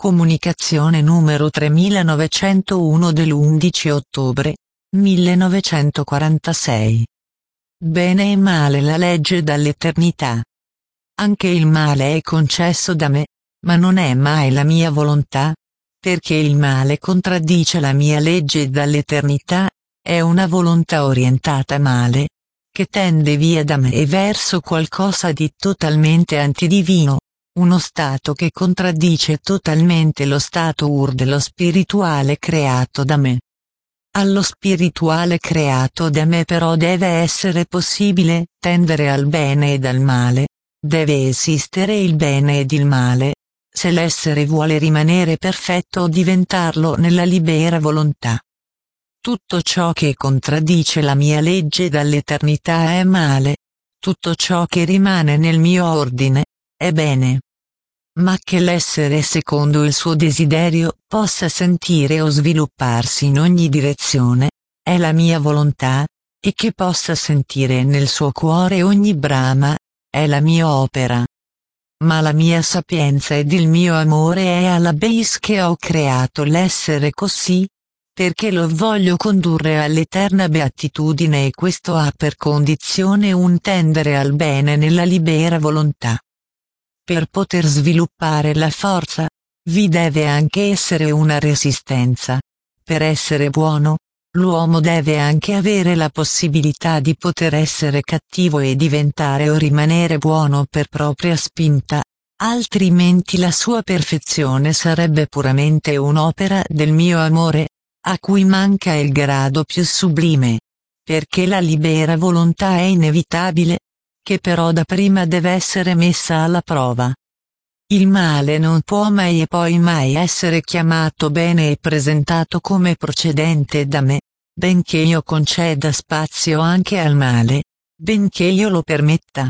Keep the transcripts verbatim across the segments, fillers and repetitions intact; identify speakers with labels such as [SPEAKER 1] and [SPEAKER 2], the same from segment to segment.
[SPEAKER 1] Comunicazione numero tremilanovecentouno dell'undici ottobre millenovecentoquarantasei. Bene e male, la legge dall'eternità. Anche il male è concesso da me, ma non è mai la mia volontà, perché il male contraddice la mia legge dall'eternità, è una volontà orientata male, che tende via da me e verso qualcosa di totalmente antidivino, uno stato che contraddice totalmente lo stato ur dello spirituale creato da me. Allo spirituale creato da me però deve essere possibile tendere al bene ed al male, deve esistere il bene ed il male, se l'essere vuole rimanere perfetto o diventarlo nella libera volontà. Tutto ciò che contraddice la mia legge dall'eternità è male, tutto ciò che rimane nel mio ordine è bene. Ma che l'essere secondo il suo desiderio possa sentire o svilupparsi in ogni direzione, è la mia volontà, e che possa sentire nel suo cuore ogni brama, è la mia opera. Ma la mia sapienza ed il mio amore è alla base che ho creato l'essere così, perché lo voglio condurre all'eterna beatitudine, e questo ha per condizione un tendere al bene nella libera volontà. Per poter sviluppare la forza, vi deve anche essere una resistenza. Per essere buono, l'uomo deve anche avere la possibilità di poter essere cattivo e diventare o rimanere buono per propria spinta, altrimenti la sua perfezione sarebbe puramente un'opera del mio amore, a cui manca il grado più sublime. Perché la libera volontà è inevitabile, che però dapprima deve essere messa alla prova. Il male non può mai e poi mai essere chiamato bene e presentato come procedente da me, benché io conceda spazio anche al male, benché io lo permetta.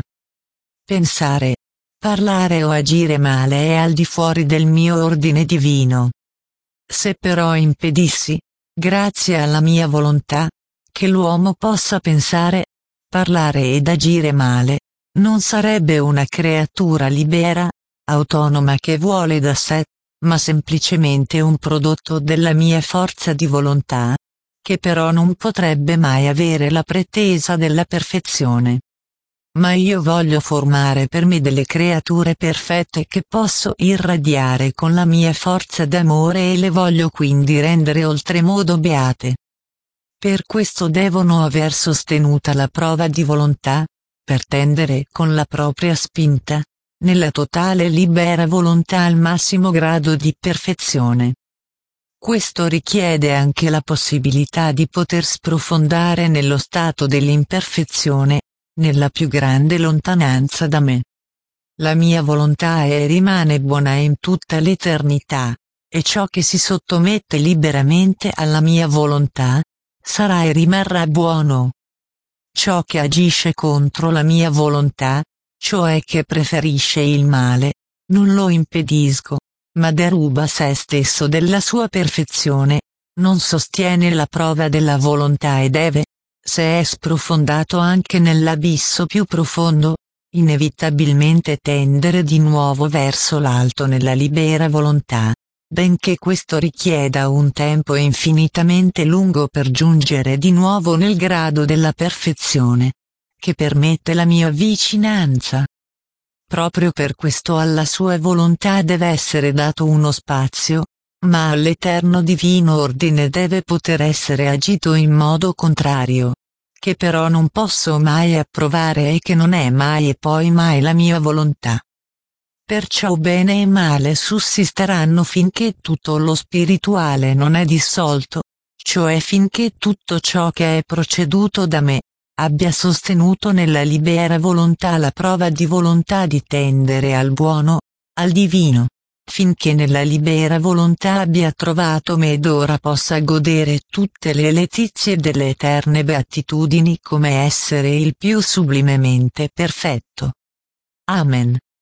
[SPEAKER 1] Pensare, parlare o agire male è al di fuori del mio ordine divino. Se però impedissi, grazie alla mia volontà, che l'uomo possa pensare, parlare ed agire male, non sarebbe una creatura libera, autonoma che vuole da sé, ma semplicemente un prodotto della mia forza di volontà, che però non potrebbe mai avere la pretesa della perfezione. Ma io voglio formare per me delle creature perfette che posso irradiare con la mia forza d'amore e le voglio quindi rendere oltremodo beate. Per questo devono aver sostenuta la prova di volontà, per tendere con la propria spinta, nella totale libera volontà al massimo grado di perfezione. Questo richiede anche la possibilità di poter sprofondare nello stato dell'imperfezione, nella più grande lontananza da me. La mia volontà è e rimane buona in tutta l'eternità, e ciò che si sottomette liberamente alla mia volontà, sarà e rimarrà buono. Ciò che agisce contro la mia volontà, cioè che preferisce il male, non lo impedisco, ma deruba se stesso della sua perfezione, non sostiene la prova della volontà e deve, se è sprofondato anche nell'abisso più profondo, inevitabilmente tendere di nuovo verso l'alto nella libera volontà, benché questo richieda un tempo infinitamente lungo per giungere di nuovo nel grado della perfezione, che permette la mia vicinanza. Proprio per questo alla sua volontà deve essere dato uno spazio, ma all'eterno divino ordine deve poter essere agito in modo contrario, che però non posso mai approvare e che non è mai e poi mai la mia volontà. Perciò bene e male sussisteranno finché tutto lo spirituale non è dissolto, cioè finché tutto ciò che è proceduto da me, abbia sostenuto nella libera volontà la prova di volontà di tendere al buono, al divino, finché nella libera volontà abbia trovato me ed ora possa godere tutte le letizie delle eterne beatitudini come essere il più sublimemente perfetto. Amen.